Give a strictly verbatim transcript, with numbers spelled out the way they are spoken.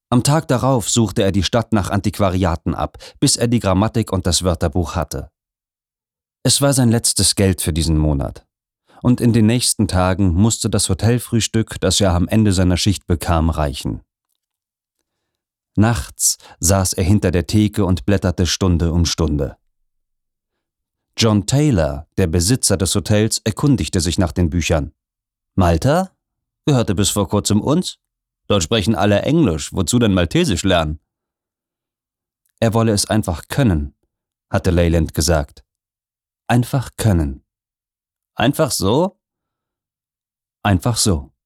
Am Tag darauf suchte er die Stadt nach Antiquariaten ab, bis er die Grammatik und das Wörterbuch hatte. Es war sein letztes Geld für diesen Monat. Und in den nächsten Tagen musste das Hotelfrühstück, das er am Ende seiner Schicht bekam, reichen. Nachts saß er hinter der Theke und blätterte Stunde um Stunde. John Taylor, der Besitzer des Hotels, erkundigte sich nach den Büchern. »Malta? Gehörte bis vor kurzem uns? Dort sprechen alle Englisch, wozu denn Maltesisch lernen?« Er wolle es einfach können, hatte Leyland gesagt. Einfach können. »Einfach so?« »Einfach so.«